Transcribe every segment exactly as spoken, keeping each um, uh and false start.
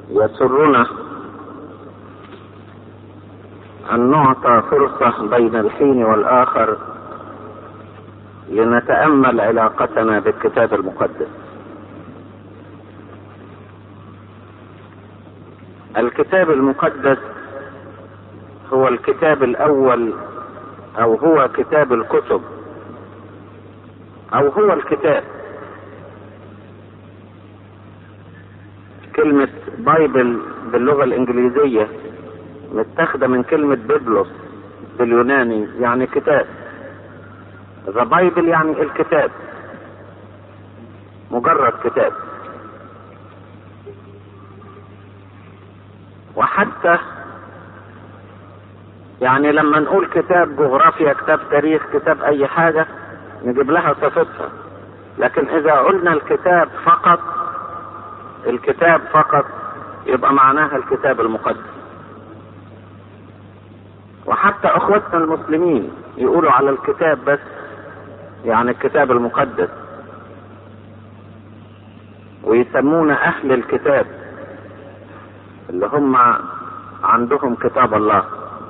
يسرنا أن نعطى فرصة بين الحين والآخر لنتأمل علاقتنا بالكتاب المقدس. الكتاب المقدس هو الكتاب الأول، أو هو كتاب الكتب، أو هو الكتاب. كلمة بايبل باللغة الإنجليزية متاخدة من كلمة بيبلوس باليوناني، يعني كتاب. ذا بايبل يعني الكتاب، مجرد كتاب. وحتى يعني لما نقول كتاب جغرافيا، كتاب تاريخ، كتاب اي حاجة نجيب لها صفتها، لكن اذا قلنا الكتاب فقط، الكتاب فقط يبقى معناها الكتاب المقدس. وحتى اخوتنا المسلمين يقولوا على الكتاب بس، يعني الكتاب المقدس، ويسمونا اهل الكتاب اللي هم عندهم كتاب الله.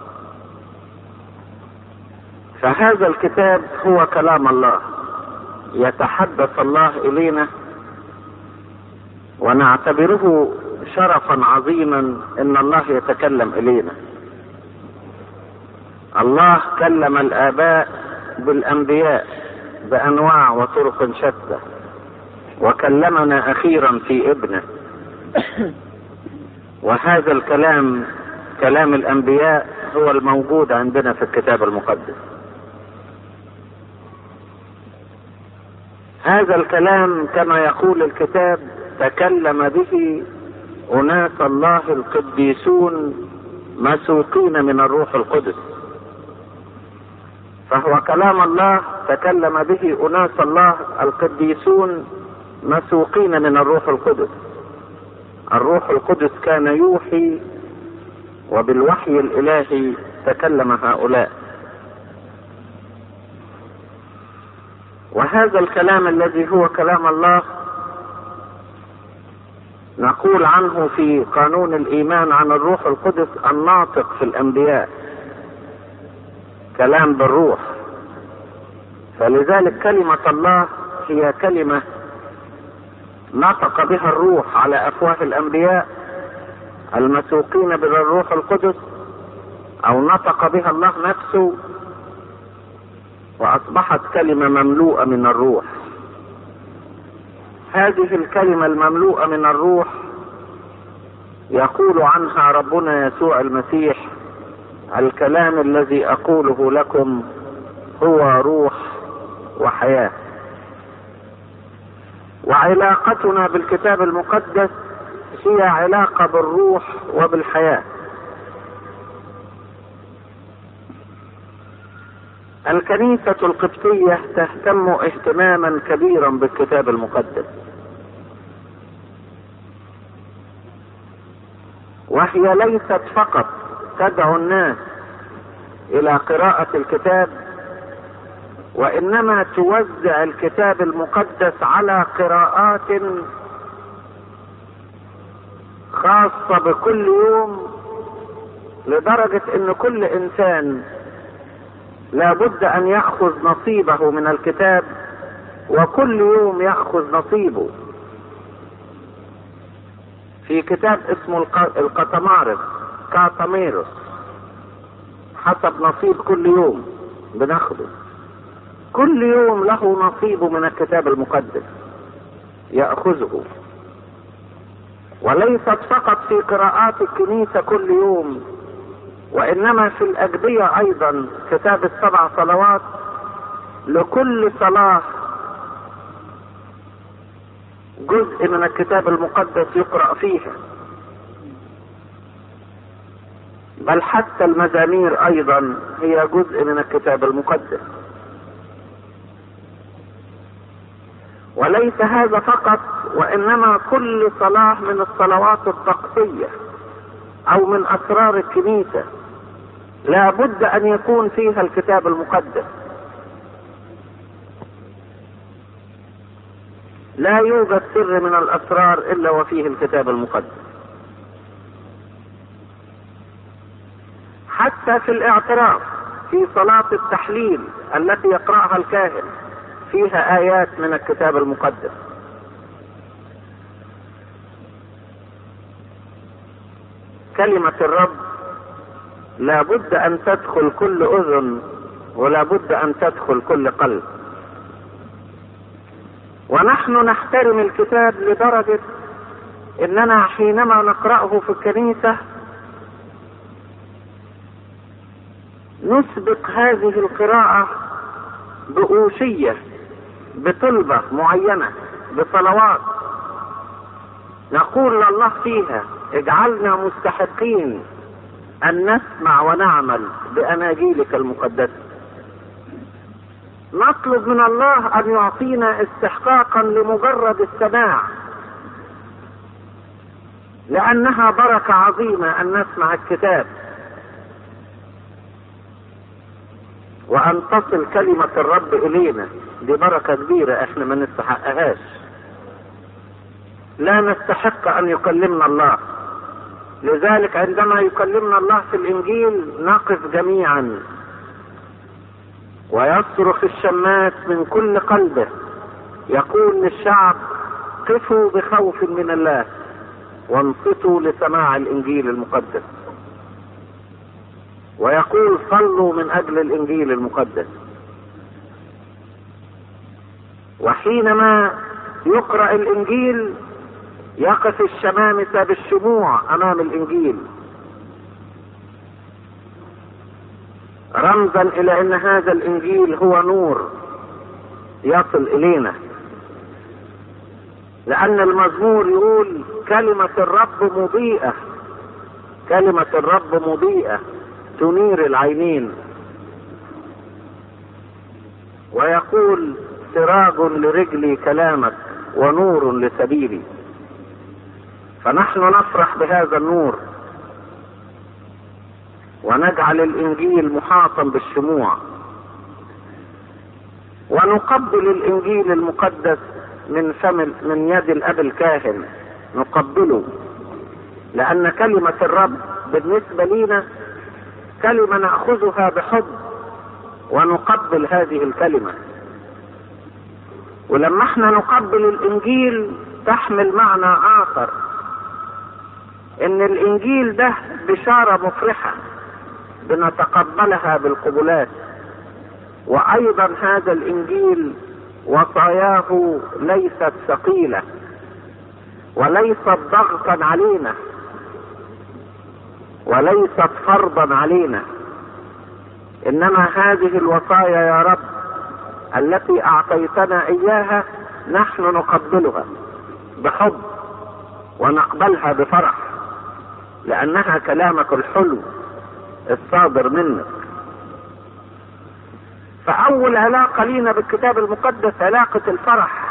فهذا الكتاب هو كلام الله، يتحدث الله الينا، ونعتبره شرفا عظيما ان الله يتكلم الينا. الله كلم الآباء بالأنبياء بأنواع وطرق شتى، وكلمنا أخيرا في ابنه. وهذا الكلام، كلام الأنبياء، هو الموجود عندنا في الكتاب المقدس. هذا الكلام كما يقول الكتاب تكلم به أناس الله القديسون مسوقين من الروح القدس. فهو كلام الله تكلم به أناس الله القديسون مسوقين من الروح القدس. الروح القدس كان يوحي، وبالوحي الإلهي تكلم هؤلاء. وهذا الكلام الذي هو كلام الله نقول عنه في قانون الإيمان عن الروح القدس الناطق في الأنبياء، كلام بالروح. فلذلك كلمة الله هي كلمة نطق بها الروح على أفواه الأنبياء المسوقين بالروح القدس، أو نطق بها الله نفسه، وأصبحت كلمة مملوءة من الروح. هذه الكلمة المملوءة من الروح يقول عنها ربنا يسوع المسيح: الكلام الذي أقوله لكم هو روح وحياة. وعلاقتنا بالكتاب المقدس هي علاقة بالروح وبالحياة. الكنيسة القبطية تهتم اهتماما كبيرا بالكتاب المقدس، وهي ليست فقط تدعو الناس الى قراءة الكتاب، وانما توزع الكتاب المقدس على قراءات خاصة بكل يوم، لدرجة ان كل انسان لابد ان يأخذ نصيبه من الكتاب، وكل يوم يأخذ نصيبه. في كتاب اسمه القطمارس، كاتاميروس، حسب نصيب كل يوم بناخده. كل يوم له نصيبه من الكتاب المقدس يأخذه. وليست فقط في قراءات الكنيسة كل يوم، وإنما في الأجبية أيضا كتاب السبع صلوات، لكل صلاة جزء من الكتاب المقدس يقرأ فيها. بل حتى المزامير أيضا هي جزء من الكتاب المقدس. وليس هذا فقط، وإنما كل صلاة من الصلوات الطقسية أو من أسرار الكنيسة لا بد أن يكون فيها الكتاب المقدس. لا يوجد سر من الأسرار إلا وفيه الكتاب المقدس. حتى في الاعتراف في صلاة التحليل التي يقرأها الكاهن فيها آيات من الكتاب المقدس. كلمة الرب لا بد أن تدخل كل أذن ولا بد أن تدخل كل قلب. ونحن نحترم الكتاب لدرجة إننا حينما نقرأه في الكنيسة نسبق هذه القراءة بأوشية، بطلبة معينة، بصلوات، نقول لله فيها اجعلنا مستحقين أن نسمع ونعمل بأناجيلك المقدسة. نطلب من الله أن يعطينا استحقاقا لمجرد السماع، لأنها بركة عظيمة أن نسمع الكتاب وأن تصل كلمة الرب إلينا. دي بركة كبيرة احنا ما نستحقهاش. لا نستحق أن يكلمنا الله، لذلك عندما يكلمنا الله في الإنجيل نقف جميعا ويصرخ الشماس من كل قلبه يقول للشعب قفوا بخوف من الله وانصتوا لسماع الإنجيل المقدس، ويقول صلوا من أجل الإنجيل المقدس. وحينما يقرأ الإنجيل يقف الشمامسة بالشموع أمام الإنجيل رمزا إلى أن هذا الإنجيل هو نور يصل إلينا، لأن المزمور يقول كلمة الرب مضيئة، كلمة الرب مضيئة تنير العينين، ويقول سراج لرجلي كلامك ونور لسبيلي. فنحن نفرح بهذا النور ونجعل الإنجيل محاطا بالشموع، ونقبل الإنجيل المقدس من فم من يد الأب الكاهن، نقبله، لأن كلمة الرب بالنسبة لنا كلمة نأخذها بحب ونقبل هذه الكلمة. ولما احنا نقبل الإنجيل تحمل معنى آخر، إن الإنجيل ده بشارة مفرحة بنتقبلها بالقبلات، وأيضا هذا الإنجيل وصاياه ليست ثقيلة وليست ضغطا علينا وليست فرضا علينا، إنما هذه الوصايا يا رب التي أعطيتنا إياها نحن نقبلها بحب ونقبلها بفرح، لأنها كلامك الحلو الصادر منك. فأول علاقة لينا بالكتاب المقدس علاقة الفرح،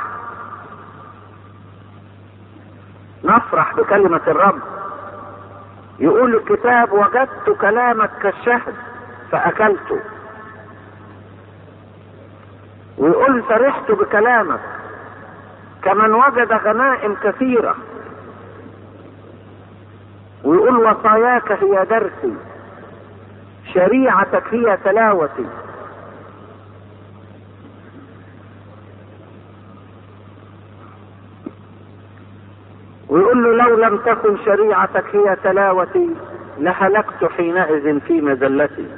نفرح بكلمة الرب. يقول الكتاب وجدت كلامك كالشهد فأكلته، ويقول فرحت بكلامك كمن وجد غنائم كثيرة، ويقول وصاياك هي درسي شريعتك هي تلاوتي. ويقول له لو لم تكن شريعتك هي تلاوتي لهلكت حينئذ في مذلتي.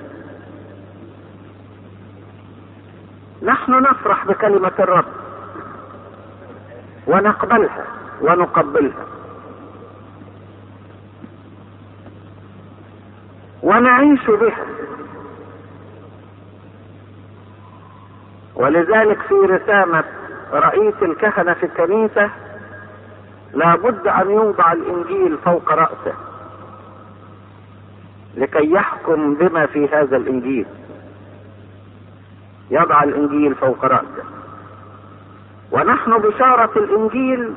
نحن نفرح بكلمة الرب ونقبلها ونقبلها ونعيش بها. ولذلك في رسامة رئيس الكهنة في الكنيسة لابد أن يوضع الإنجيل فوق رأسه لكي يحكم بما في هذا الإنجيل. يضع الإنجيل فوق رأسه. ونحن بشارة الإنجيل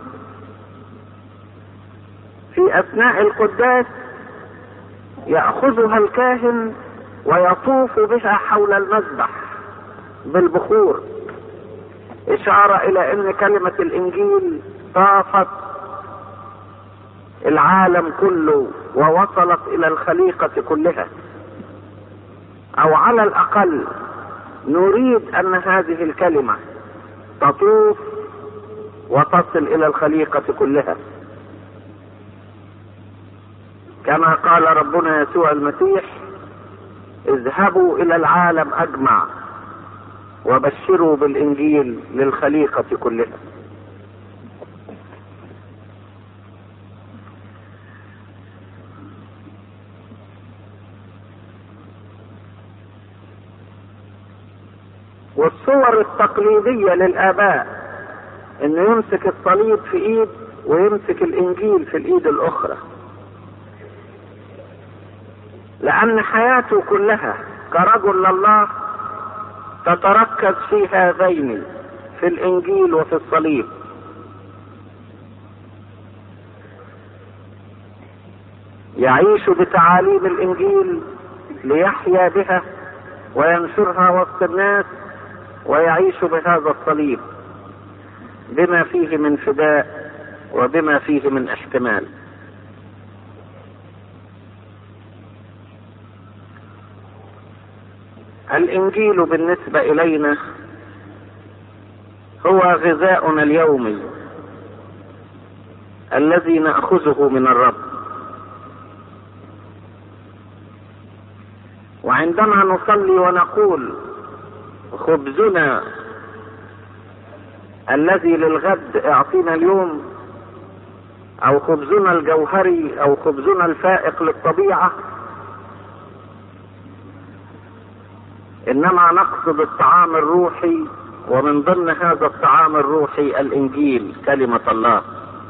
في أثناء القداس يأخذها الكاهن ويطوف بها حول المذبح بالبخور، إشارة إلى أن كلمة الإنجيل طافت العالم كله ووصلت إلى الخليقة كلها. او على الاقل نريد ان هذه الكلمة تطوف وتصل الى الخليقة كلها، كما قال ربنا يسوع المسيح: اذهبوا الى العالم اجمع وبشروا بالانجيل للخليقة كلها. والصور التقليدية للآباء انه يمسك الصليب في ايد ويمسك الانجيل في الايد الاخرى، لان حياته كلها كرجل لله تتركز في هذين، في الانجيل وفي الصليب. يعيش بتعاليم الانجيل ليحيا بها وينشرها وسط الناس، ويعيش بهذا الصليب بما فيه من فداء وبما فيه من احتمال. الانجيل بالنسبة الينا هو غذاؤنا اليومي الذي نأخذه من الرب، وعندما نصلي ونقول خبزنا الذي للغد اعطينا اليوم، او خبزنا الجوهري او خبزنا الفائق للطبيعة، انما نقصد الطعام الروحي، ومن ضمن هذا الطعام الروحي الانجيل كلمة الله،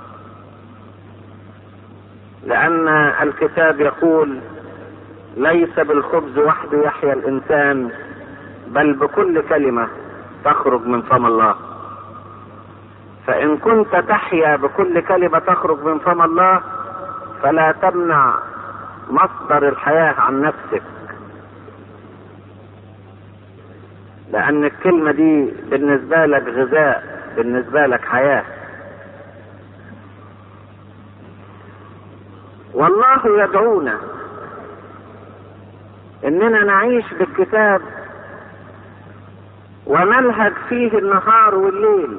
لان الكتاب يقول: ليس بالخبز وحده يحيا الانسان بل بكل كلمة تخرج من فم الله. فإن كنت تحيا بكل كلمة تخرج من فم الله فلا تمنع مصدر الحياة عن نفسك، لأن الكلمة دي بالنسبة لك غذاء، بالنسبة لك حياة. والله يدعونا إننا نعيش بالكتاب ونلهج فيه النهار والليل.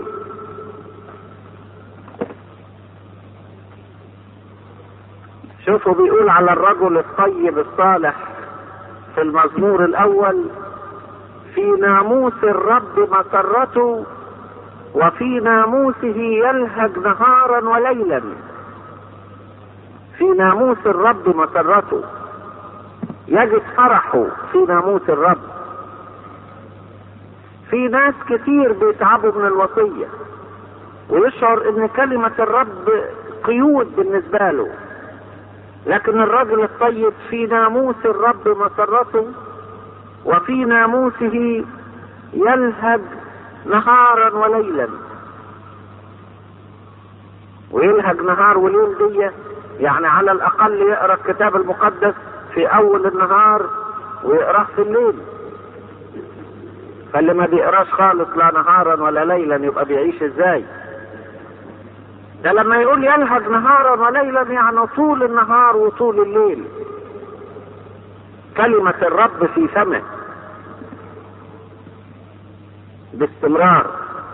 شوفوا بيقول على الرجل الطيب الصالح في المزمور الاول: في ناموس الرب مسرته وفي ناموسه يلهج نهارا وليلا. في ناموس الرب مسرته، يجد فرحه في ناموس الرب. في ناس كتير بيتعبوا من الوصية ويشعر ان كلمة الرب قيود بالنسبة له، لكن الرجل الطيب في ناموس الرب مسرته وفي ناموسه يلهج نهارا وليلا. ويلهج نهار وليل دي يعني على الاقل يقرأ الكتاب المقدس في اول النهار ويقرأه في الليل. فاللي ما بيقراش خالص لا نهارا ولا ليلا يبقى بيعيش ازاي؟ ده لما يقول يلهج نهارا وليلا يعني طول النهار وطول الليل كلمة الرب في فمه باستمرار.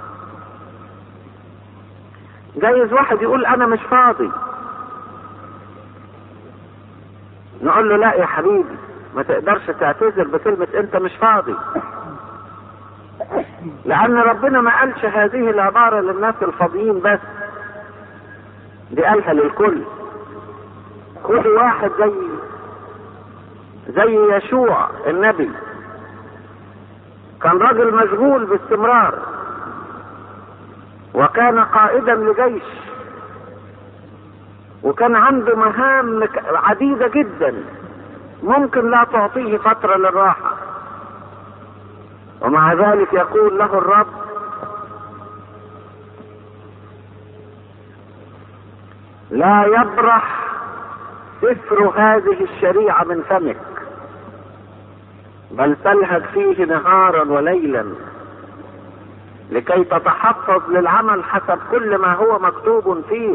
جايز واحد يقول انا مش فاضي، نقول له لا يا حبيبي، ما تقدرش تعتذر بكلمة انت مش فاضي، لان ربنا ما قالش هذه العبارة للناس الفاضيين بس، دي قالها للكل. كل واحد زي زي يشوع النبي كان راجل مشغول باستمرار، وكان قائدا لجيش، وكان عنده مهام عديدة جدا ممكن لا تعطيه فترة للراحة، ومع ذلك يقول له الرب: لا يبرح سفر هذه الشريعة من فمك، بل تلهج فيه نهارا وليلا لكي تتحفظ للعمل حسب كل ما هو مكتوب فيه،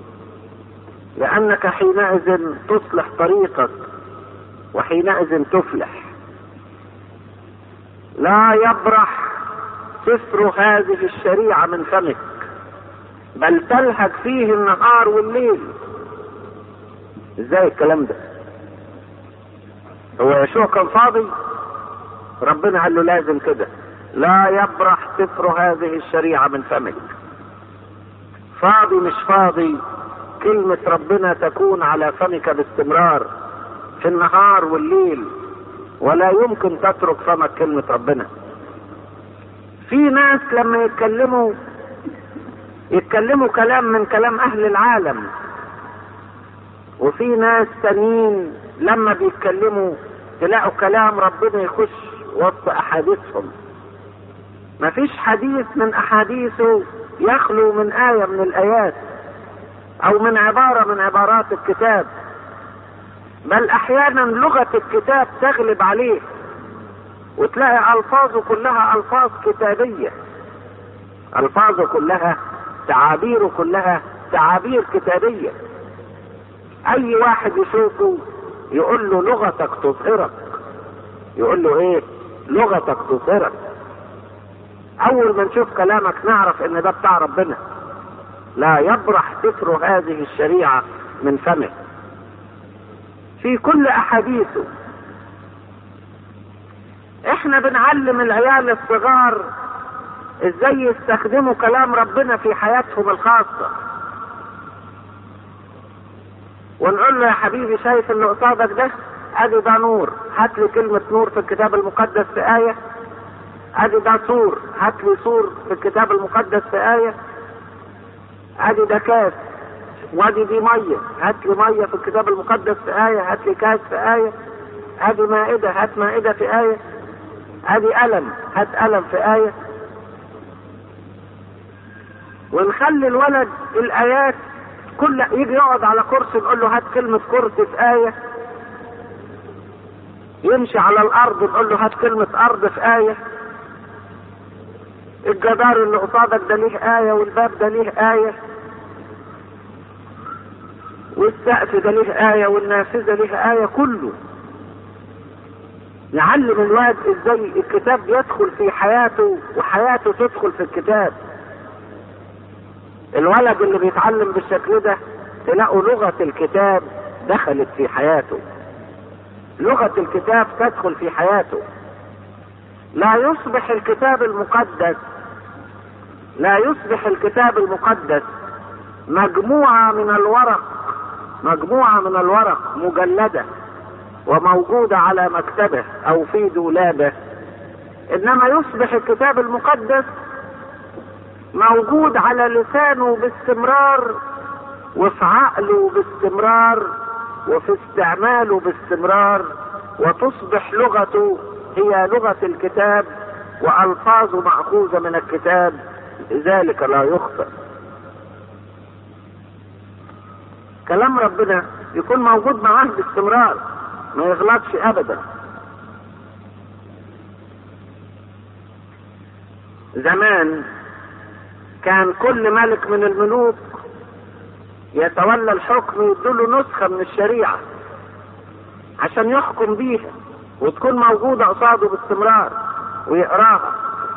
لأنك حينئذ تصلح طريقك وحينئذ تفلح. لا يبرح سفر هذه الشريعة من فمك، بل تلهج فيه النهار والليل. ازاي الكلام ده؟ هو يشوع كان فاضي؟ ربنا قال له لازم كده، لا يبرح سفر هذه الشريعة من فمك. فاضي مش فاضي، كلمة ربنا تكون على فمك باستمرار في النهار والليل، ولا يمكن تترك فمك كلمة ربنا. في ناس لما يتكلموا يتكلموا كلام من كلام اهل العالم، وفي ناس تانيين لما بيتكلموا تلاقوا كلام ربنا يخش وسط احاديثهم. مفيش حديث من احاديثه يخلو من آية من الآيات او من عبارة من عبارات الكتاب، بل احيانا لغة الكتاب تغلب عليه وتلاقي الفاظه كلها الفاظ كتابية، الفاظه كلها تعابيره كلها تعابير كتابية. اي واحد يشوفه يقول له لغتك تظهرك، يقول له ايه؟ لغتك تظهرك. اول ما نشوف كلامك نعرف ان ده بتاع ربنا. لا يبرح سفر هذه الشريعة من فمه. في كل احاديثه احنا بنعلم العيال الصغار ازاي يستخدموا كلام ربنا في حياتهم الخاصة، ونقول له يا حبيبي شايف اللي قصادك ده؟ ادي ده نور، هات لي كلمة نور في الكتاب المقدس في آية. ادي ده سور، هات لي سور في الكتاب المقدس في آية. ادي ده كاس، وادي دي مية، هات لي مية في الكتاب المقدس في آية، هات لي كاس في آية. ادي مائدة، هات مائدة في آية. ادي قلم، هات قلم في آية. ونخلي الولد الآيات كل يجي يقعد على كرسي نقول له هات كلمة كرسي في آية، يمشي على الأرض نقول له هات كلمة أرض في آية. الجدار اللي قصادك ده ليه آية، والباب ده ليه آية، والسقف ده ليه آية، والنافذة ليه آية. كله نعلم الواد ازاي الكتاب يدخل في حياته وحياته تدخل في الكتاب. الولد اللي بيتعلم بالشكل ده تلاقوا لغة الكتاب دخلت في حياته، لغة الكتاب تدخل في حياته. لا يصبح الكتاب المقدس لا يصبح الكتاب المقدس مجموعة من الورق مجموعة من الورق مجلدة وموجودة على مكتبه او في دولابه، انما يصبح الكتاب المقدس موجود على لسانه باستمرار، وفي عقله باستمرار، وفي استعماله باستمرار، وتصبح لغته هي لغة الكتاب والفاظه مأخوذة من الكتاب، ذلك لا يخطئ. كلام ربنا يكون موجود معاه باستمرار، ما يغلطش ابدا. زمان كان كل ملك من الملوك يتولى الحكم يدوله نسخة من الشريعة عشان يحكم بيها وتكون موجودة قصاده باستمرار ويقراها.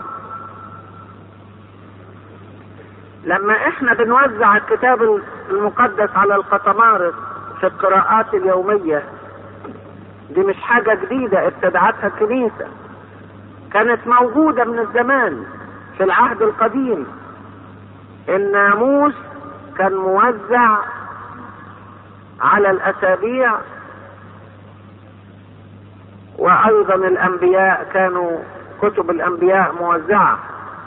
لما احنا بنوزع الكتاب المقدس على القطمارس في القراءات اليومية، دي مش حاجة جديدة ابتدعتها الكنيسة، كانت موجودة من الزمان في العهد القديم. الناموس كان موزع على الأسابيع، وأيضا الأنبياء كانوا كتب الأنبياء موزعة.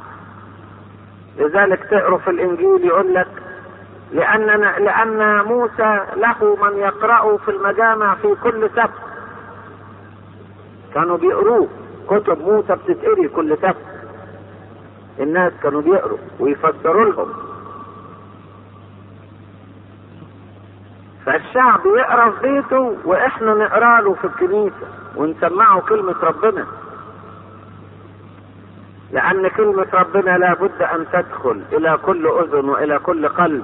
لذلك تقروا في الإنجيل يقول لك لأننا لأن موسى له من يقرأه في المجامع في كل سبت. كانوا بيقروه، كتب موسى بتتقري كل سبت، الناس كانوا بيقروا ويفسروا لهم. فالشعب يقرأ في بيته واحنا نقرأ له في الكنيسة ونسمعه كلمة ربنا، لأن كلمة ربنا لابد أن تدخل إلى كل أذن وإلى كل قلب.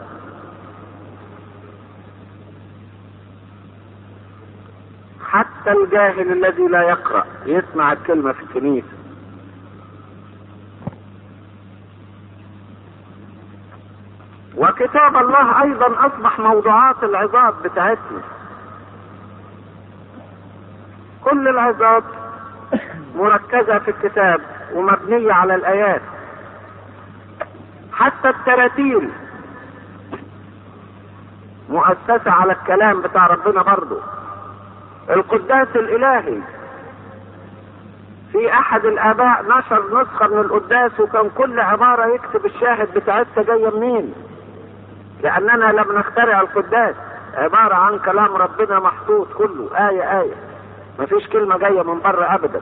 حتى الجاهل الذي لا يقرأ يسمع الكلمة في الكنيسة وكتاب الله ايضا اصبح موضوعات العظات بتاعتنا. كل العظات مركزة في الكتاب ومبنية على الايات. حتى التراتيل مؤسسة على الكلام بتاع ربنا برضو. القداس الالهي، في احد الاباء نشر نسخة من القداس وكان كل عبارة يكتب الشاهد بتاعتها جاية منين، لاننا لم نخترع القداس، عبارة عن كلام ربنا محطوط كله آية آية، مفيش كلمة جاية من بره ابدا.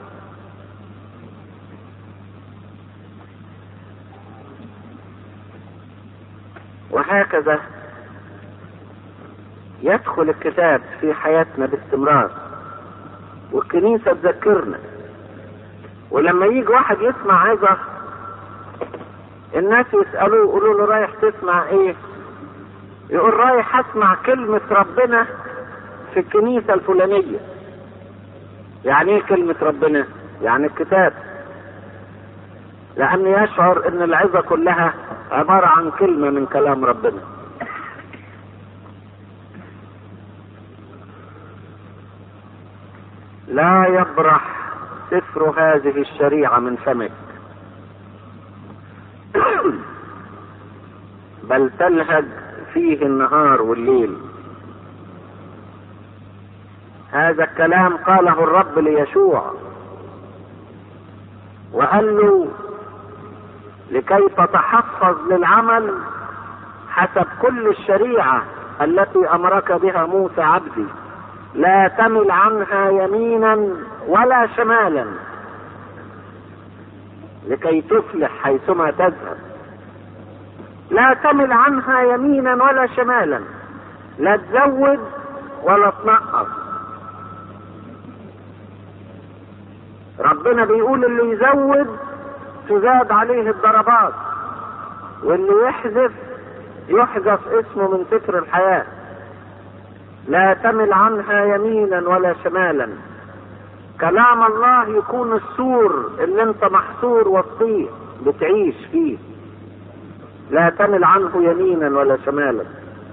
وهكذا يدخل الكتاب في حياتنا باستمرار، والكنيسة تذكرنا. ولما يجي واحد يسمع عظة الناس يسألوه يقولوا له رايح تسمع ايه؟ يقول رايح اسمع كلمة ربنا في الكنيسة الفلانية. يعني ايه كلمة ربنا؟ يعني الكتاب، لأن يشعر ان العظة كلها عبارة عن كلمة من كلام ربنا. لا يبرح سفر هذه الشريعة من فمك، بل تلهج فيه النهار والليل. هذا الكلام قاله الرب ليشوع، وقال له لكي تتحفظ للعمل حسب كل الشريعة التي أمرك بها موسى عبدي، لا تمل عنها يمينا ولا شمالا لكي تفلح حيثما تذهب. لا تمل عنها يمينا ولا شمالا، لا تزود ولا تنقص. ربنا بيقول اللي يزود تزاد عليه الضربات، واللي يحذف يحذف اسمه من سفر الحياة. لا تمل عنها يمينا ولا شمالا. كلام الله يكون السور اللي انت محصور وسطيه بتعيش فيه، لا تمل عنه يمينا ولا شمالا.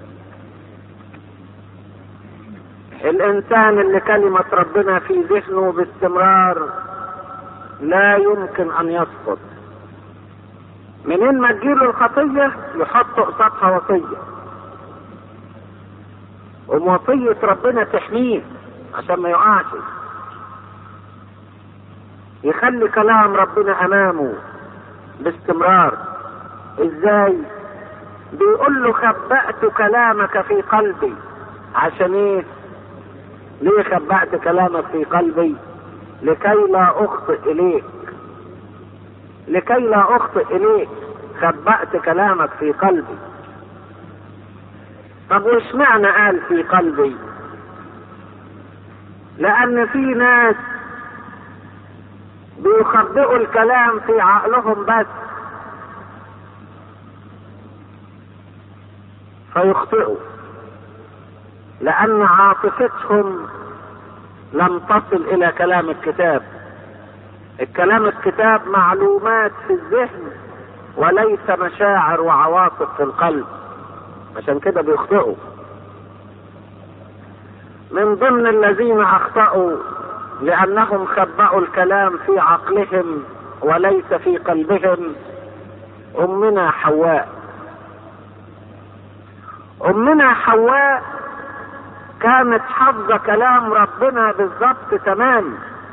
الانسان اللي كلمة ربنا في ذهنه باستمرار لا يمكن ان يسقط. منين ما تجيله الخطية يحط قصادها وصية، ووصية ربنا تحميه عشان ما يقعش. يخلي كلام ربنا امامه باستمرار. ازاي؟ بيقول له خبأت كلامك في قلبي. عشان ايه؟ ليه خبأت كلامك في قلبي؟ لكي لا اخطئ اليك، لكي لا اخطئ اليك خبأت كلامك في قلبي. طب وش معنى قال في قلبي؟ لان في ناس بيخبئوا الكلام في عقلهم بس فيخطئوا، لان عاطفتهم لم تصل الى كلام الكتاب. الكلام الكتاب معلومات في الذهن وليس مشاعر وعواطف في القلب، عشان كده بيخطئوا. من ضمن الذين اخطأوا لانهم خبأوا الكلام في عقلهم وليس في قلبهم امنا حواء. امنا حواء كانت حافظة كلام ربنا بالضبط تمام.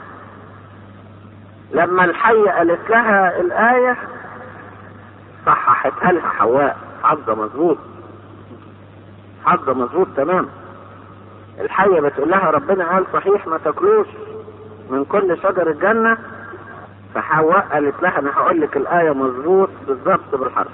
لما الحية قالت لها الآية صححتها لها حواء، حافظة مظبوط، حافظة مظبوط تمام. الحية بتقول لها ربنا قال صحيح ما تاكلوش من كل شجر الجنة، فحواء قالت لها انا هقول لك الآية مظبوط بالضبط بالحرف.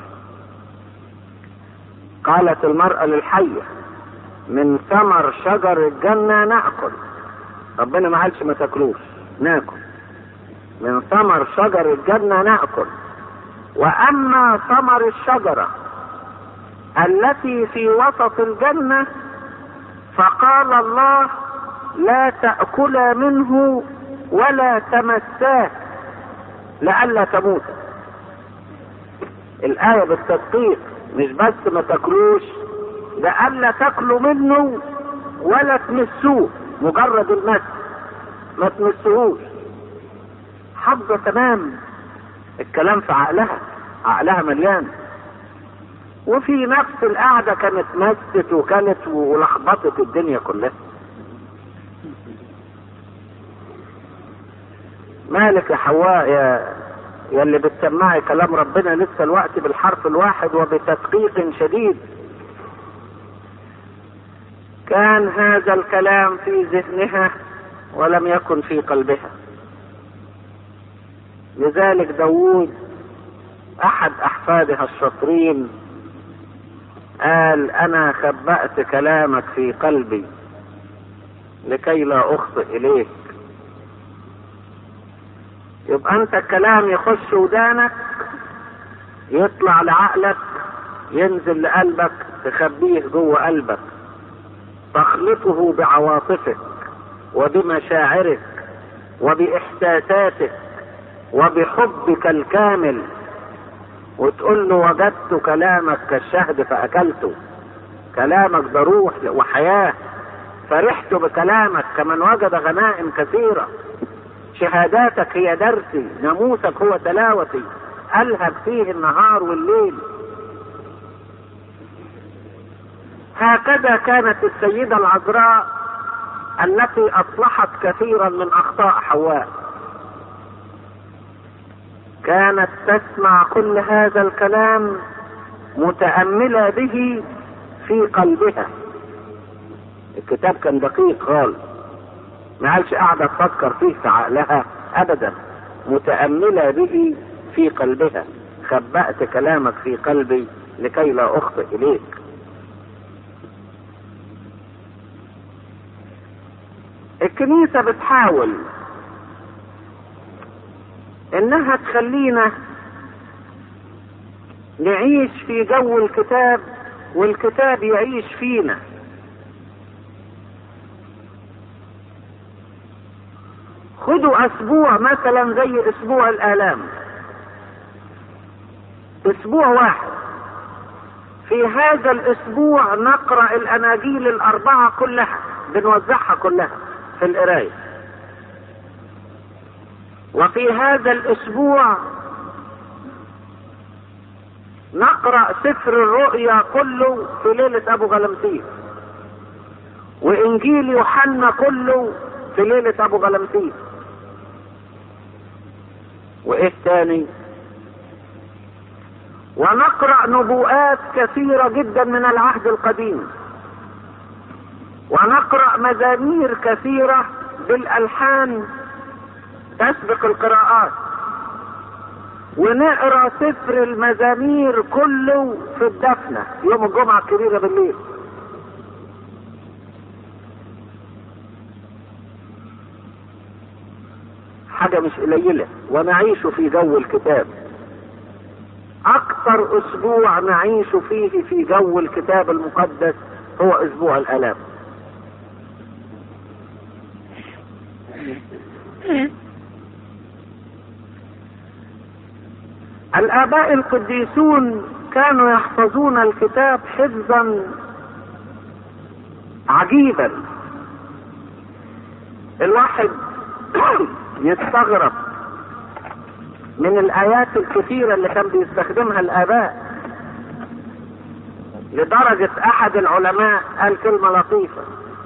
قالت المرأة للحية من ثمر شجر الجنة نأكل. ربنا ما قالش ما تاكلوش، ناكل من ثمر شجر الجنة نأكل. وأما ثمر الشجرة التي في وسط الجنة فقال الله لا تأكلا منه ولا تمساه لئلا تموت. الآية بالتدقيق مش بس ما تاكلوش، ده ألا تاكلوا منه ولا تمسوه، مجرد المس ما تمسوهوش. حافظة تمام الكلام في عقلها، عقلها مليان. وفي نفس القعدة كانت مست وكانت ولخبطت الدنيا كلها. مالك يا حواء يا يا اللي بتسمعي كلام ربنا لسه الوقت بالحرف الواحد وبتدقيق شديد؟ كان هذا الكلام في ذهنها ولم يكن في قلبها. لذلك داوود احد احفادها الشاطرين قال: انا خبأت كلامك في قلبي لكي لا اخطئ اليك. يبقى انت الكلام يخش ودانك، يطلع لعقلك، ينزل لقلبك، تخبيه جوه قلبك، تخلطه بعواطفك وبمشاعرك وبإحساساتك وبحبك الكامل، وتقول له: وجدت كلامك كالشهد فأكلته. كلامك ده روح وحياة، فرحت بكلامك كمن وجد غنائم كثيرة. شهاداتك هي درسي، ناموسك هو تلاوتي، ألهب فيه النهار والليل. هكذا كانت السيدة العذراء التي أصلحت كثيرا من أخطاء حواء. كانت تسمع كل هذا الكلام متأملة به في قلبها. الكتاب كان دقيق خالص، ما قالش قاعدة تفكر فيه في عقلها أبدا، متأملة به في قلبها. خبأت كلامك في قلبي لكي لا أخطئ إليك. الكنيسة بتحاول انها تخلينا نعيش في جو الكتاب والكتاب يعيش فينا. خدوا اسبوع مثلا زي اسبوع الالام، اسبوع واحد، في هذا الاسبوع نقرأ الاناجيل الاربعة كلها، بنوزعها كلها في القراية. وفي هذا الاسبوع نقرأ سفر الرؤيا كله في ليلة ابو غلمسيس، وانجيل يوحنا كله في ليلة ابو غلمسيس. وايه تاني؟ ونقرأ نبوءات كثيرة جدا من العهد القديم، ونقرأ مزامير كثيرة بالألحان تسبق القراءات، ونقرأ سفر المزامير كله في الدفنة يوم الجمعة الكبيرة بالليل. حاجة مش قليلة، ونعيش في جو الكتاب. أكثر أسبوع نعيش فيه في جو الكتاب المقدس هو أسبوع الآلام. الآباء القديسون كانوا يحفظون الكتاب حفظا عجيبا. الواحد يستغرب من الآيات الكثيرة اللي كان بيستخدمها الآباء، لدرجة أحد العلماء قال كلمة لطيفة،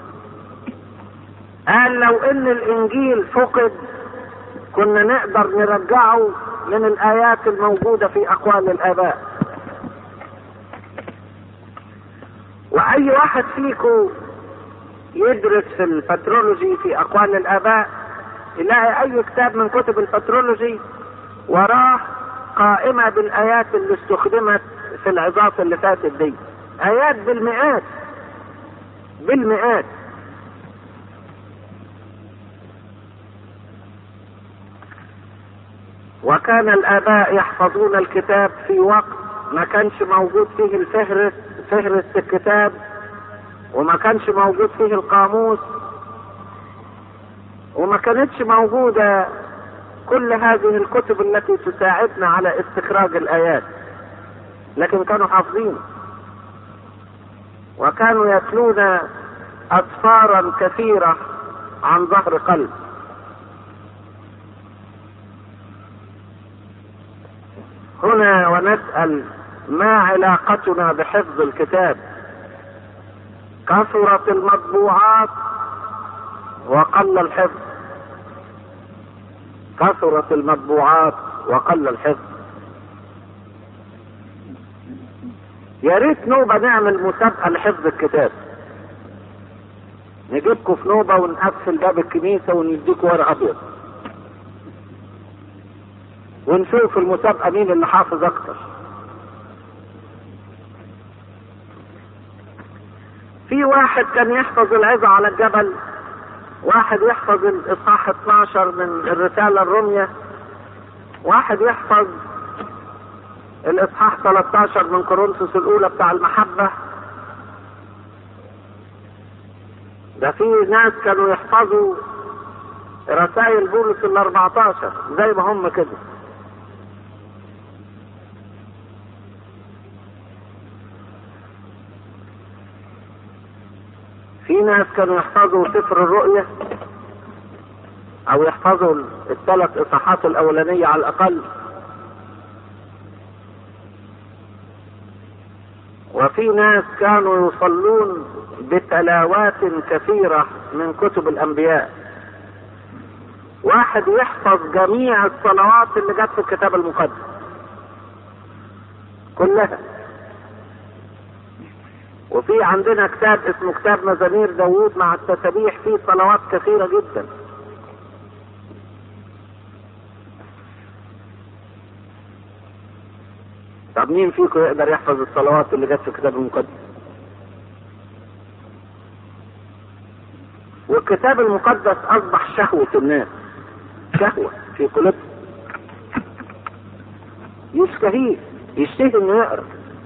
قال: لو إن الإنجيل فقد كنا نقدر نرجعه من الآيات الموجودة في أقوال الآباء. وأي واحد فيكم يدرس في البترولوجي في أقوال الآباء يلاقي أي كتاب من كتب البترولوجي وراه قائمة بالآيات اللي استخدمت في العظات اللي فاتت دي، آيات بالمئات بالمئات. وكان الآباء يحفظون الكتاب في وقت ما كانش موجود فيه الفهرس فهرس الكتاب، وما كانش موجود فيه القاموس، وما كانتش موجودة كل هذه الكتب التي تساعدنا على استخراج الآيات. لكن كانوا حافظين، وكانوا يتلون أسفارا كثيرة عن ظهر قلب. هنا ونسأل: ما علاقتنا بحفظ الكتاب؟ كثرت المطبوعات وقل الحفظ، كثرت المطبوعات وقل الحفظ. يا ريت نوبة نعمل مسابقة لحفظ الكتاب، نجيبكم في نوبة ونقفل باب الكنيسة ونديكوا ورق أبيض ونشوف المسابقة مين اللي حافظ أكتر. في واحد كان يحفظ العظة على الجبل، واحد يحفظ الإصحاح اثناشر من الرسالة الرومية، واحد يحفظ الإصحاح ثلاثة عشر من كورنثوس الأولى بتاع المحبة. ده في ناس كانوا يحفظوا رسائل بولس ال أربعة عشر زي ما هم كده. في ناس كانوا يحفظوا سفر الرؤيا او يحفظوا الثلاث اصحاحات الاولانية على الاقل، وفي ناس كانوا يصلون بتلاوات كثيرة من كتب الانبياء. واحد يحفظ جميع الصلوات اللي جت في الكتاب المقدس كلها. وفي عندنا كتاب اسمه كتاب مزامير داوود مع التسابيح، فيه صلوات كثيرة جدا. طب مين فيكم يقدر يحفظ الصلوات اللي جت في الكتاب المقدس؟ والكتاب المقدس اصبح شهوة الناس، شهوة في قلوبهم، يشتهيه، يشتهي انه يقرأ،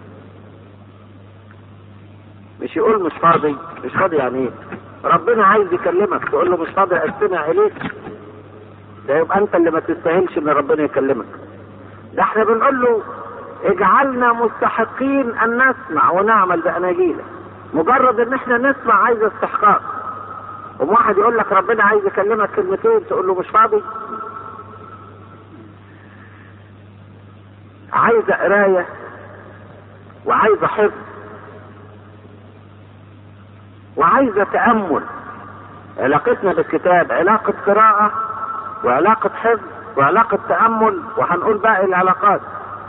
مش يقول مش فاضي. مش فاضي يعني ايه؟ ربنا عايز يكلمك تقول له مش فاضي استمع اليك؟ ده يبقى انت اللي ما تستاهلش ان ربنا يكلمك. ده احنا بنقول له اجعلنا مستحقين ان نسمع ونعمل باناجيلك. مجرد ان احنا نسمع عايز استحقاق. وواحد يقول لك ربنا عايز يكلمك كلمتين تقول له مش فاضي؟ عايزه قرايه وعايزه حفظ وعايزه تامل. علاقتنا بالكتاب علاقه قراءه وعلاقه حفظ وعلاقه تامل، وهنقول باقي العلاقات.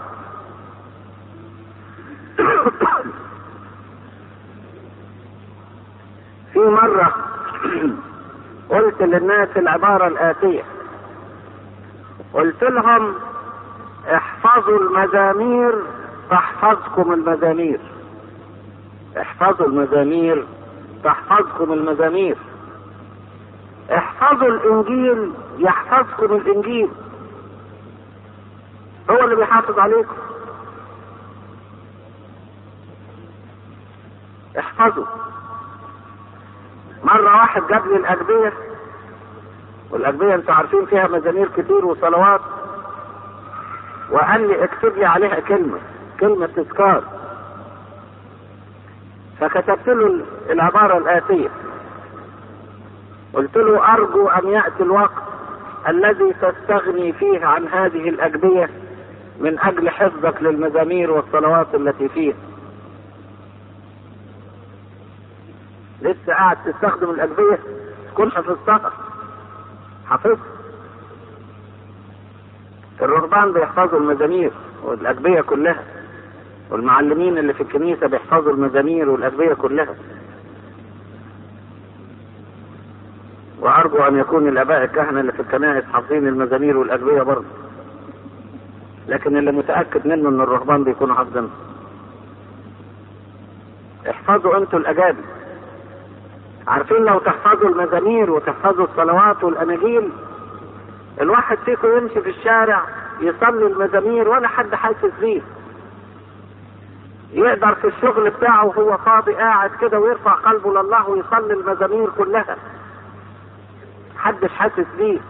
في مره قلت للناس العباره الاتيه، قلت لهم احفظوا المزامير تحفظكم المزامير، احفظوا المزامير تحفظكم المزامير، احفظوا الانجيل يحفظكم الانجيل، هو اللي بيحافظ عليكم. احفظوا. مرة واحد جاب لي الأجبية، والأجبية انتوا عارفين فيها مزامير كتير وصلوات، وقال لي اكتب لي عليها كلمة كلمة تذكار. فكتبت له العبارة الآتية، قلت له أرجو أن يأتي الوقت الذي تستغني فيه عن هذه الأجبية من أجل حفظك للمزامير والصلوات التي فيها. لسه قاعد تستخدم الأجبية تكون حفظتها، حفظت. الرهبان بيحفظوا المزامير والأجبية كلها، والمعلمين اللي في الكنيسة بيحفظوا المزامير والأجبية كلها. وأرجو أن يكون الآباء الكهنة اللي في الكنائس حافظين المزامير والأجبية برضه، لكن اللي متأكد منه إن الرهبان بيكونوا حافظينها. احفظوا أنتوا الأجابي. عارفين لو تحفظوا المزامير وتحفظوا الصلوات والأناجيل، الواحد فيكم يمشي في الشارع يصلي المزامير ولا حد حاسس بيه، يقدر في الشغل بتاعه وهو فاضي قاعد كده ويرفع قلبه لله ويصلي المزامير كلها، محدش حاسس بيه،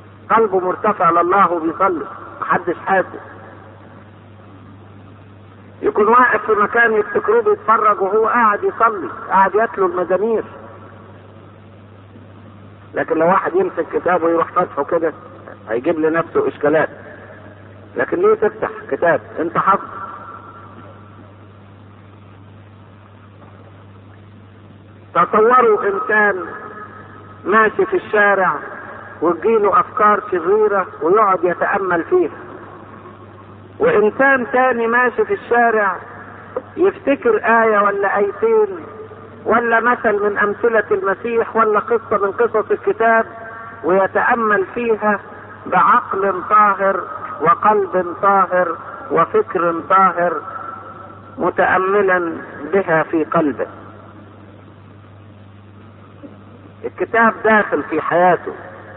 قلبه مرتفع لله وبيصلي، محدش حاسس. يكون واقف في مكان يفتكروه بيتفرج وهو قاعد يصلي، قاعد يتلو المزامير. لكن لو واحد يمسك كتاب ويروح فتحه كده هيجيب لنفسه اشكالات. لكن ليه تفتح كتاب انت حافظ؟ تصوروا انسان ماشي في الشارع وتجيله افكار شريرة ويقعد يتأمل فيها، وانسان تاني ماشي في الشارع يفتكر آية ولا آيتين ولا مثل من امثلة المسيح ولا قصة من قصص الكتاب ويتأمل فيها بعقل طاهر وقلب طاهر وفكر طاهر متأملا بها في قلبه. الكتاب داخل في حياته.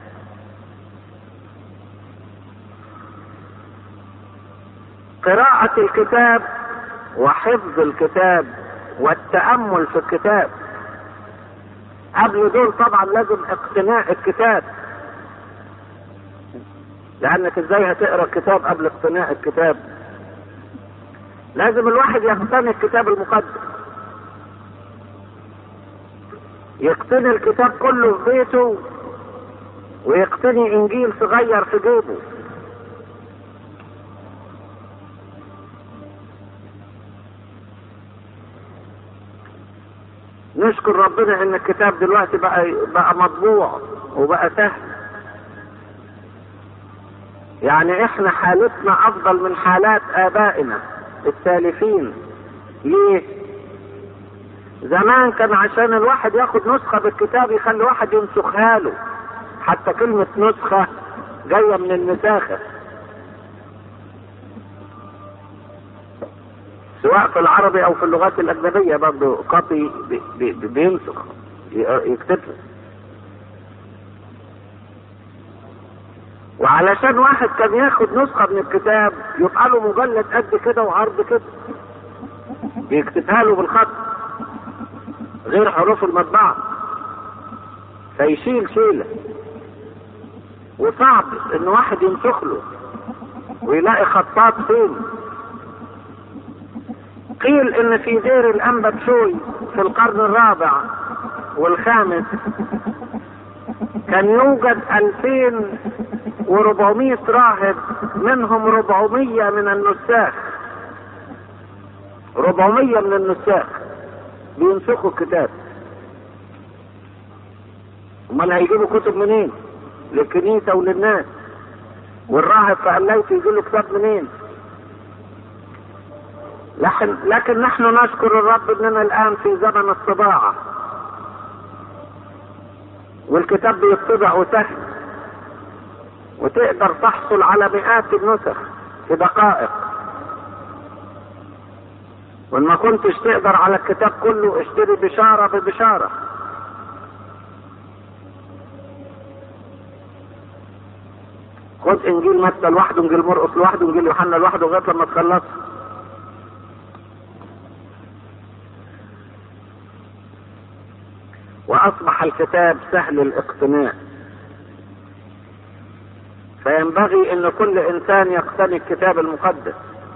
قراءة الكتاب وحفظ الكتاب والتأمل في الكتاب، قبل دول طبعا لازم اقتناء الكتاب، لانك ازاي هتقرأ الكتاب قبل اقتناء الكتاب؟ لازم الواحد يقتني الكتاب المقدس، يقتني الكتاب كله في بيته ويقتني انجيل صغير في جيبه. نشكر ربنا ان الكتاب دلوقتي بقى بقى مطبوع وبقى سهل. يعني احنا حالتنا افضل من حالات ابائنا السالفين. ليه؟ زمان كان عشان الواحد ياخد نسخة بالكتاب يخلي واحد ينسخها له، حتى كلمة نسخة جاية من النساخة، سواء في العربي او في اللغات الاجنبية برضه قاطي بي بي بينسخ يكتبها. وعلشان واحد كان ياخد نسخة من الكتاب يبقى له مجلد قد كده وعرض كده يكتبها له بالخط غير حروف المطبعة، فيشيل شيلة، وصعب ان واحد ينسخ له ويلاقي خطاط فين. قيل ان في دير الانبا بشوي في القرن الرابع والخامس كان يوجد الفين وربعمية راهب، منهم ربعمية من النساخ، ربعمية من النساخ بينسخوا الكتاب. امال هيجيبوا كتب منين للكنيسة وللناس؟ والراهب في قلايته يجيله كتاب منين؟ لكن لكن نحن نشكر الرب اننا الان في زمن الطباعة، والكتاب بيطبع وسهل، وتقدر تحصل على مئات النسخ في دقائق. وان ما كنتش تقدر على الكتاب كله اشتري بشارة ببشارة. خد انجيل متى لوحده، انجيل مرقس لوحده، انجيل يوحنا لوحده لغايه لما تخلص. واصبح الكتاب سهل الاقتناء، فينبغي ان كل انسان يقتني الكتاب المقدس،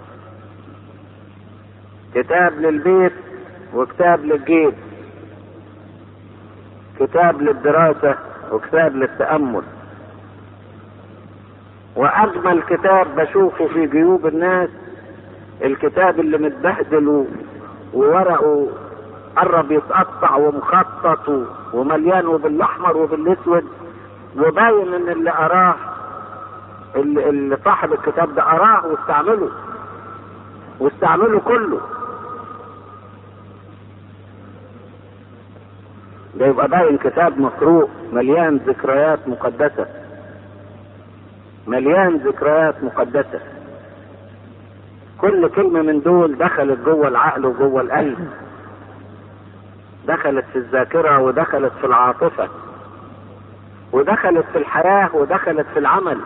كتاب للبيت وكتاب للجيب، كتاب للدراسة وكتاب للتأمل. واجمل كتاب بشوفه في جيوب الناس الكتاب اللي متبهدل وورقه قرب يتقطع ومخطط ومليان بالاحمر وبالاسود، وباين ان اللي قراه اللي صاحب الكتاب ده قراه واستعمله واستعمله كله. ده يبقى باين كتاب مقروء مليان ذكريات مقدسة، مليان ذكريات مقدسة. كل كلمة من دول دخلت جوه العقل وجوه القلب، دخلت في الذاكرة ودخلت في العاطفة ودخلت في الحياة ودخلت في العمل.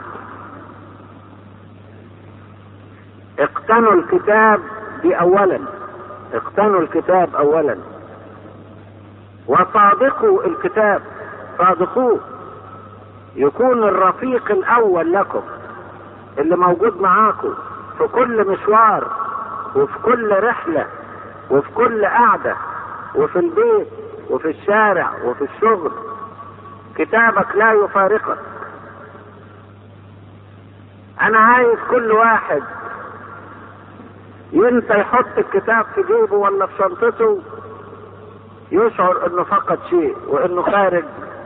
اقتنوا الكتاب دي اولا، اقتنوا الكتاب اولا، وصادقوا الكتاب، صادقوه، يكون الرفيق الاول لكم اللي موجود معاكم في كل مشوار وفي كل رحلة وفي كل قعدة وفي البيت وفي الشارع وفي الشغل، كتابك لا يفارقك. انا عايز كل واحد ينسى يحط الكتاب في جيبه ولا في شنطته يشعر انه فقد شيء وانه خارج.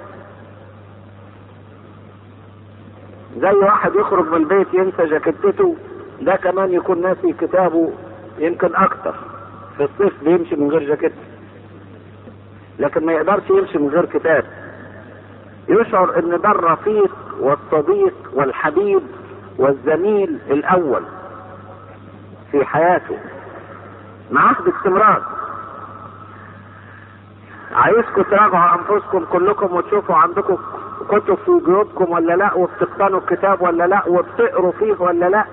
زي واحد يخرج من البيت ينسى جاكيتته، ده كمان يكون ناسي كتابه يمكن اكتر. في الصيف بيمشي من غير جاكيت، لكن ما يقدرش يمشي من غير كتاب. يشعر ان ده الرفيق والصديق والحبيب والزميل الاول في حياته، معاه باستمرار. عايزكم تراجعوا انفسكم كلكم وتشوفوا عندكم كتب في جيوبكم ولا لا، وبتقتنوا الكتاب ولا لا، وبتقروا فيه ولا لا،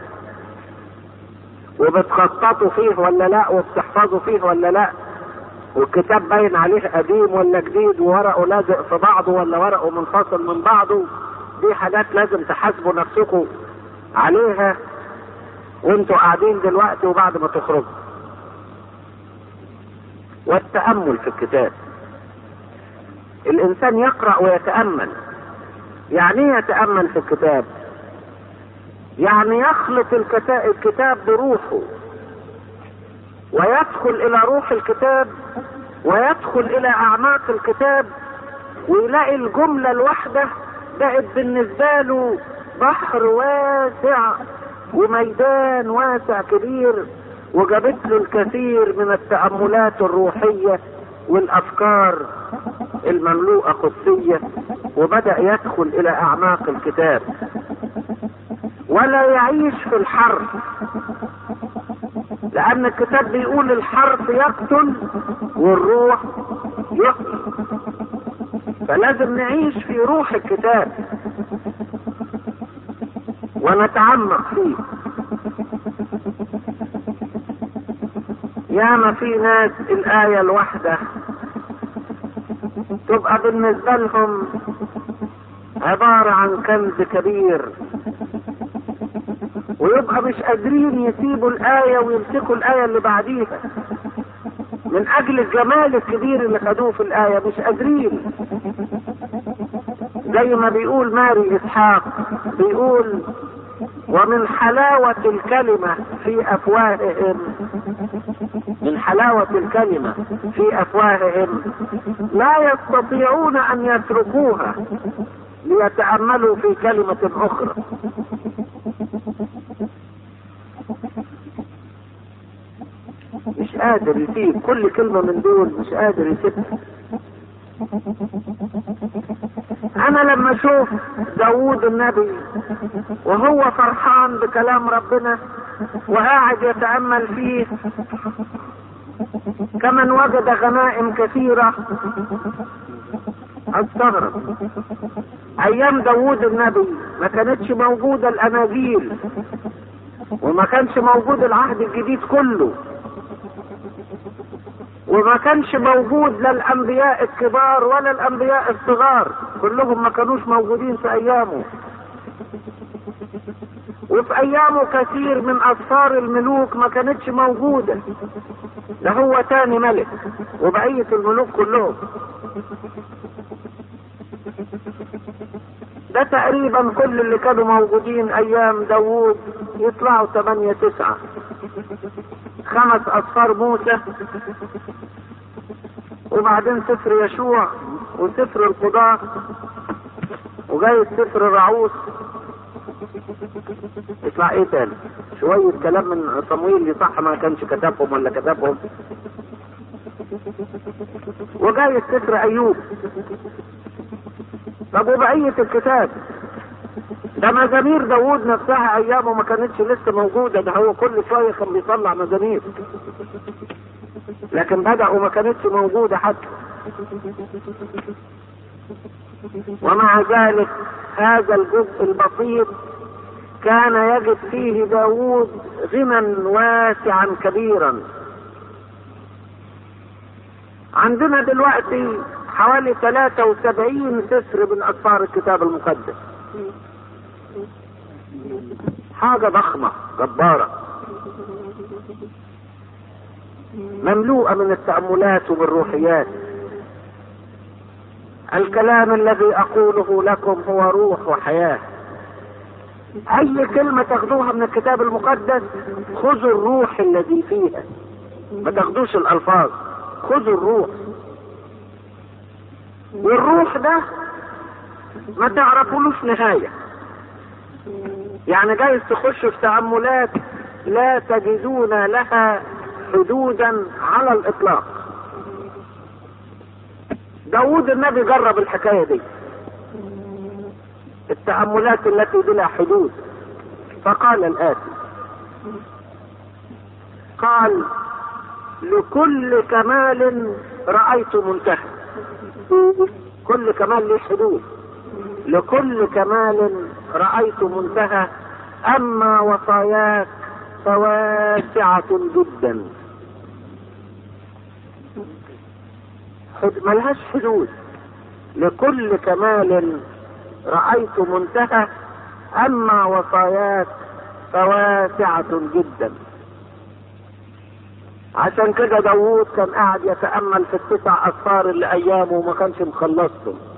وبتخططوا فيه ولا لا، وبتحفظوا فيه ولا لا، والكتاب باين عليه قديم ولا جديد، وورقه لازق في بعضه ولا ورقه منفصل من بعضه. دي حاجات لازم تحاسبوا نفسكم عليها وانتوا قاعدين دلوقتي وبعد ما تخرجوا. والتأمل في الكتاب، الانسان يقرأ ويتأمل. يعني ايه يتأمل في الكتاب؟ يعني يخلط الكتاب بروحه ويدخل الى روح الكتاب ويدخل الى اعماق الكتاب، ويلاقي الجملة الواحدة بقت بالنسبة له بحر واسع وميدان واسع كبير، وجابت له الكثير من التأملات الروحية والافكار المملوءة قدسية، وبدأ يدخل الى اعماق الكتاب ولا يعيش في الحرف، لان الكتاب بيقول الحرف يقتل والروح يحيي. فلازم نعيش في روح الكتاب ونتعمق فيه. ياما في ناس الآية الواحدة تبقى بالنسبة لهم عبارة عن كنز كبير، ويبقى مش قادرين يسيبوا الآية ويمسكوا الآية اللي بعديها من أجل الجمال الكبير اللي خدوه في الآية، مش قادرين. زي ما بيقول ماري إسحاق، بيقول ومن حلاوة الكلمة في أفواههم، من حلاوة الكلمة في أفواههم لا يستطيعون أن يتركوها ليتأملوا في كلمة أخرى. مش قادر يسيب كل كلمة من دول، مش قادر يسيبها. انا لما اشوف داوود النبي وهو فرحان بكلام ربنا وقاعد يتأمل فيه كمن وجد غنائم كثيرة استغرب. ايام داوود النبي ما كانتش موجودة الاناجيل، وما كانش موجود العهد الجديد كله، وما كانش موجود لا الانبياء الكبار ولا الانبياء الصغار، كلهم ما كانوش موجودين في ايامه. وفي ايامه كثير من اسفار الملوك ما كانتش موجودة، ده هو تاني ملك وبقية الملوك كلهم. ده تقريبا كل اللي كانوا موجودين ايام داوود يطلعوا ثمانية تسعة، خمس اسفار موسى، وبعدين سفر يشوع وسفر القضاء وجاي سفر الرعوس. يطلع ايه تاني؟ شوية كلام من صمويل يصح ما كانش كتبهم ولا كتبهم، وجاي سفر ايوب. طب وبقية الكتاب ده مزامير داوود نفسها ايامه ما كانتش لسه موجودة، ده هو كل شوية كان بيطلع مزامير، لكن بدأوا ما كانتش موجودة حتى. ومع ذلك هذا الجزء البسيط كان يجد فيه داوود غنى واسعا كبيرا. عندنا دلوقتي حوالي ثلاثة وسبعين سفر من أسفار الكتاب المقدس، حاجة ضخمة جبارة. مملوءة من التأملات وبالروحيات. الكلام الذي أقوله لكم هو روح وحياة. أي كلمة تاخدوها من الكتاب المقدس خذوا الروح الذي فيها، ما تاخدوش الألفاظ، خذوا الروح. والروح ده ما تعرفولوش نهاية. يعني جايز تخش في تأملات لا تجدون لها حدودا على الإطلاق. داود النبي جرب الحكاية دي، التأملات التي بلا حدود، فقال الآتي: قال: لكل كمال رأيت منتهى. كل كمال له حدود. لكل كمال رأيت منتهى، أما وصاياك فواسعة جدا. ملهاش حدود. لكل كمال رأيت منتهى، أما وصاياك فواسعة جدا. عشان كده داوود كان قاعد يتأمل في التسع أسفار اللي أيامه وما كانش مخلصهم.